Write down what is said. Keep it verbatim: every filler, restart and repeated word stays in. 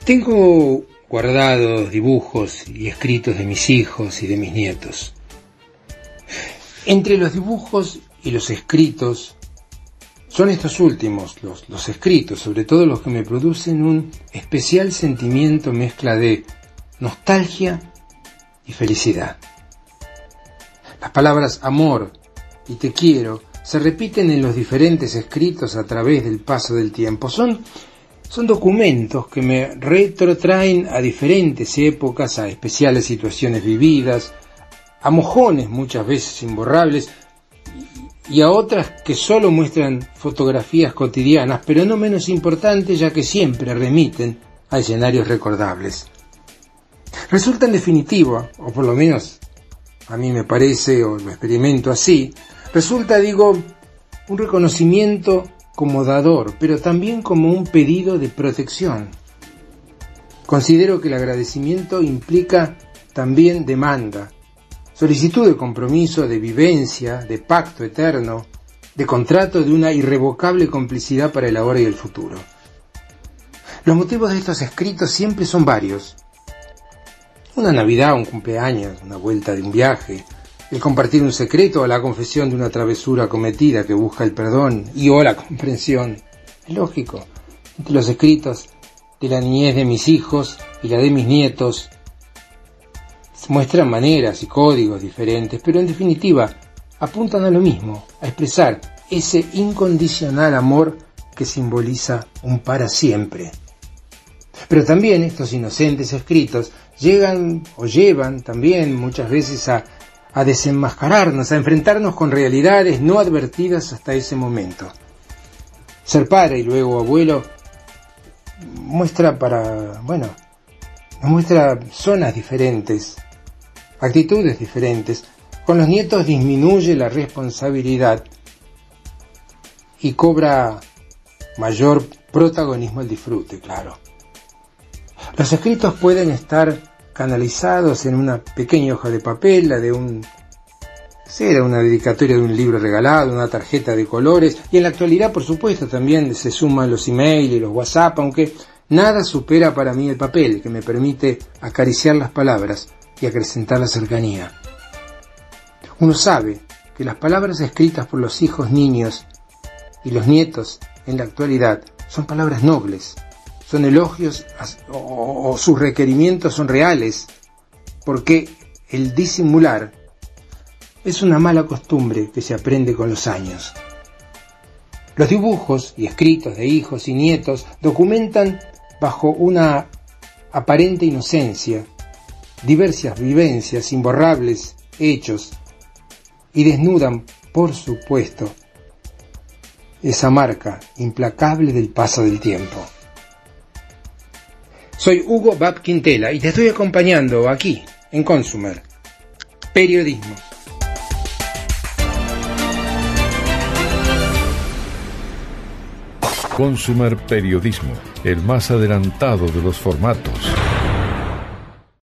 Tengo guardados dibujos y escritos de mis hijos y de mis nietos. Entre los dibujos y los escritos, son estos últimos, los, los escritos, sobre todo los que me producen un especial sentimiento mezcla de nostalgia y felicidad. Las palabras amor y te quiero se repiten en los diferentes escritos a través del paso del tiempo. Son, son documentos que me retrotraen a diferentes épocas, a especiales situaciones vividas, a mojones muchas veces imborrables y a otras que solo muestran fotografías cotidianas, pero no menos importantes ya que siempre remiten a escenarios recordables. Resulta en definitiva, o por lo menos a mí me parece, o lo experimento así, resulta, digo, un reconocimiento como dador, pero también como un pedido de protección. Considero que el agradecimiento implica también demanda, solicitud de compromiso, de vivencia, de pacto eterno, de contrato de una irrevocable complicidad para el ahora y el futuro. Los motivos de estos escritos siempre son varios. Una Navidad, un cumpleaños, una vuelta de un viaje, el compartir un secreto o la confesión de una travesura cometida que busca el perdón y o la comprensión. Es lógico, entre los escritos de la niñez de mis hijos y la de mis nietos se muestran maneras y códigos diferentes, pero en definitiva apuntan a lo mismo, a expresar ese incondicional amor que simboliza un para siempre. Pero también estos inocentes escritos llegan o llevan también muchas veces a, a desenmascararnos, a enfrentarnos con realidades no advertidas hasta ese momento. Ser padre y luego abuelo muestra para, bueno, nos muestra zonas diferentes, actitudes diferentes. Con los nietos disminuye la responsabilidad y cobra mayor protagonismo el disfrute, claro. Los escritos pueden estar canalizados en una pequeña hoja de papel, la de un, será una dedicatoria de un libro regalado, una tarjeta de colores, y en la actualidad, por supuesto, también se suman los emails y los WhatsApp, aunque nada supera para mí el papel, que me permite acariciar las palabras y acrecentar la cercanía. Uno sabe que las palabras escritas por los hijos niños y los nietos en la actualidad son palabras nobles, son elogios o, o sus requerimientos son reales, porque el disimular es una mala costumbre que se aprende con los años. Los dibujos y escritos de hijos y nietos documentan bajo una aparente inocencia diversas vivencias imborrables, hechos, y desnudan, por supuesto, esa marca implacable del paso del tiempo. Soy Hugo Bab Quintela y te estoy acompañando aquí, en Consumer Periodismo. Consumer Periodismo, el más adelantado de los formatos.